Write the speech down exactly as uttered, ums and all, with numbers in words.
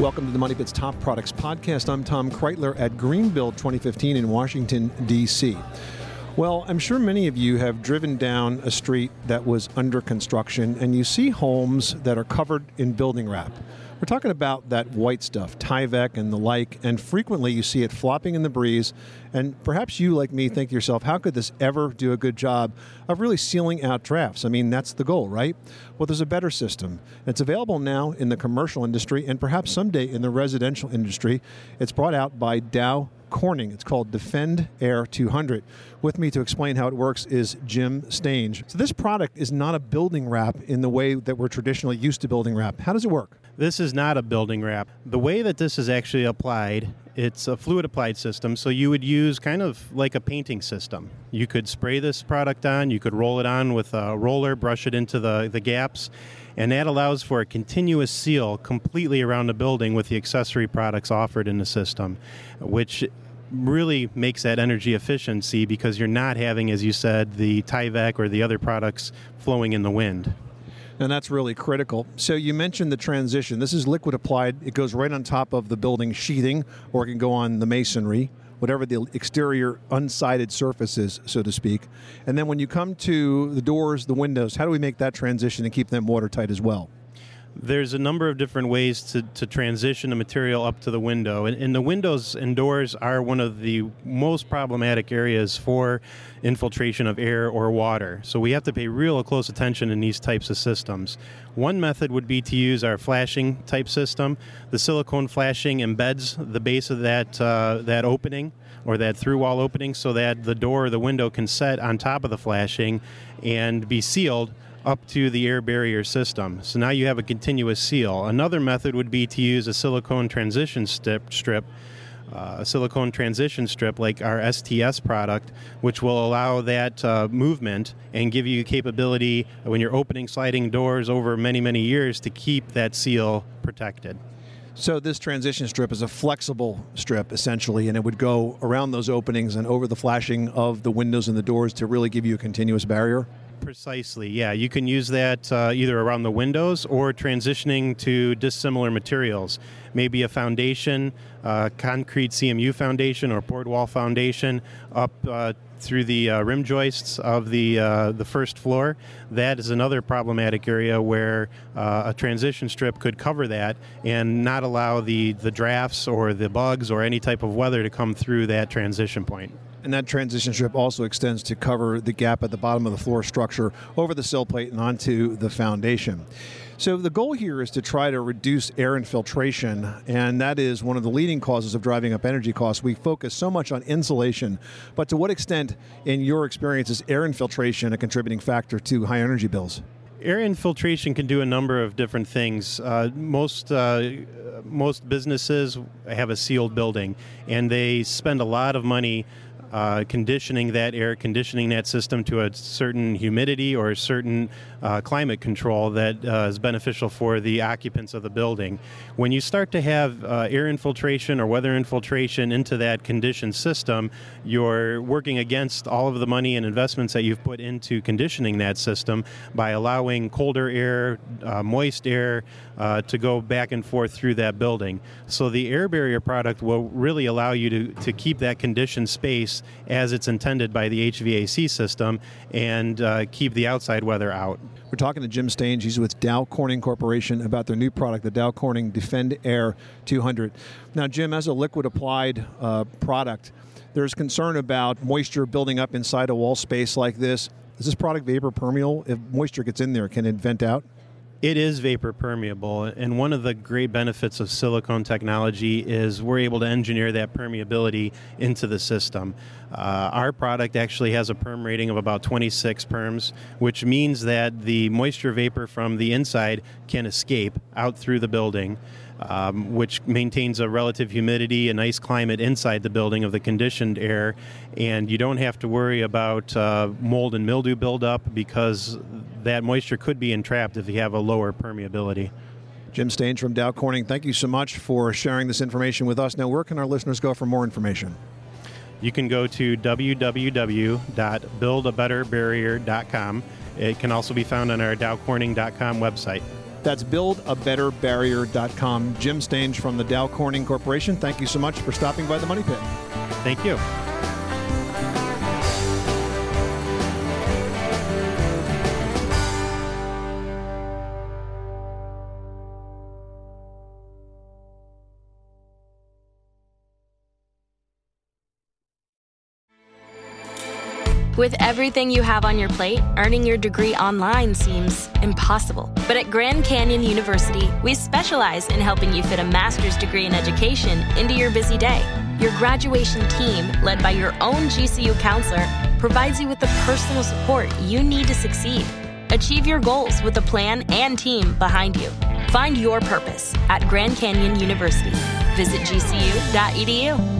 Welcome to the Money Pits Top Products Podcast. I'm Tom Kreitler at Greenbuild twenty fifteen in Washington, D C Well, I'm sure many of you have driven down a street that was under construction and you see homes that are covered in building wrap. We're talking about that white stuff, Tyvek and the like, and frequently you see it flopping in the breeze, and perhaps you, like me, think to yourself, how could this ever do a good job of really sealing out drafts? I mean, that's the goal, right? Well, there's a better system. It's available now in the commercial industry and perhaps someday in the residential industry. It's brought out by Dow Corning. It's called Defend Air two hundred. With me to explain how it works is Jim Stange. So this product is not a building wrap in the way that we're traditionally used to building wrap. How does it work? This is not a building wrap. The way that this is actually applied, it's a fluid applied system, so you would use kind of like a painting system. You could spray this product on, you could roll it on with a roller, brush it into the, the gaps, and that allows for a continuous seal completely around the building with the accessory products offered in the system, which really makes that energy efficiency because you're not having, as you said, the Tyvek or the other products flowing in the wind. And that's really critical. So you mentioned the transition. This is liquid applied. It goes right on top of the building sheathing, or it can go on the masonry, whatever the exterior unsided surface is, so to speak. And then when you come to the doors, the windows, how do we make that transition and keep them watertight as well? There's a number of different ways to, to transition a material up to the window. And, and the windows and doors are one of the most problematic areas for infiltration of air or water. So we have to pay real close attention in these types of systems. One method would be to use our flashing type system. The silicone flashing embeds the base of that, uh, that opening or that through-wall opening so that the door or the window can set on top of the flashing and be sealed up to the air barrier system. So now you have a continuous seal. Another method would be to use a silicone transition strip, strip uh, a silicone transition strip like our S T S product, which will allow that uh, movement and give you capability when you're opening sliding doors over many, many years to keep that seal protected. So this transition strip is a flexible strip, essentially, and it would go around those openings and over the flashing of the windows and the doors to really give you a continuous barrier? Precisely, yeah. You can use that uh, either around the windows or transitioning to dissimilar materials. Maybe a foundation, uh, concrete C M U foundation or poured wall foundation up uh, through the uh, rim joists of the uh, the first floor. That is another problematic area where uh, a transition strip could cover that and not allow the, the drafts or the bugs or any type of weather to come through that transition point. And that transition strip also extends to cover the gap at the bottom of the floor structure over the sill plate and onto the foundation. So the goal here is to try to reduce air infiltration, and that is one of the leading causes of driving up energy costs. We focus so much on insulation, but to what extent, in your experience, is air infiltration a contributing factor to high energy bills? Air infiltration can do a number of different things. Uh, most uh, most businesses have a sealed building, and they spend a lot of money Uh, conditioning that air, conditioning that system to a certain humidity or a certain uh, climate control that uh, is beneficial for the occupants of the building. When you start to have uh, air infiltration or weather infiltration into that conditioned system, you're working against all of the money and investments that you've put into conditioning that system by allowing colder air, uh, moist air uh, to go back and forth through that building. So the air barrier product will really allow you to, to keep that conditioned space as it's intended by the H V A C system and uh, keep the outside weather out. We're talking to Jim Stange. He's with Dow Corning Corporation about their new product, the Dow Corning Defend Air two hundred. Now, Jim, as a liquid applied uh, product, there's concern about moisture building up inside a wall space like this. Is this product vapor permeable? If moisture gets in there, can it vent out? It is vapor permeable, and one of the great benefits of silicone technology is we're able to engineer that permeability into the system. Uh, our product actually has a perm rating of about twenty-six perms, which means that the moisture vapor from the inside can escape out through the building, um, which maintains a relative humidity, a nice climate inside the building of the conditioned air, and you don't have to worry about uh, mold and mildew buildup because that moisture could be entrapped if you have a lower permeability. Jim Stange from Dow Corning, thank you so much for sharing this information with us. Now, where can our listeners go for more information? You can go to w w w dot build a better barrier dot com. It can also be found on our dow corning dot com website. That's build a better barrier dot com. Jim Stange from the Dow Corning Corporation, thank you so much for stopping by the Money Pit. Thank you. With everything you have on your plate, earning your degree online seems impossible. But at Grand Canyon University, we specialize in helping you fit a master's degree in education into your busy day. Your graduation team, led by your own G C U counselor, provides you with the personal support you need to succeed. Achieve your goals with a plan and team behind you. Find your purpose at Grand Canyon University. Visit G C U dot E D U.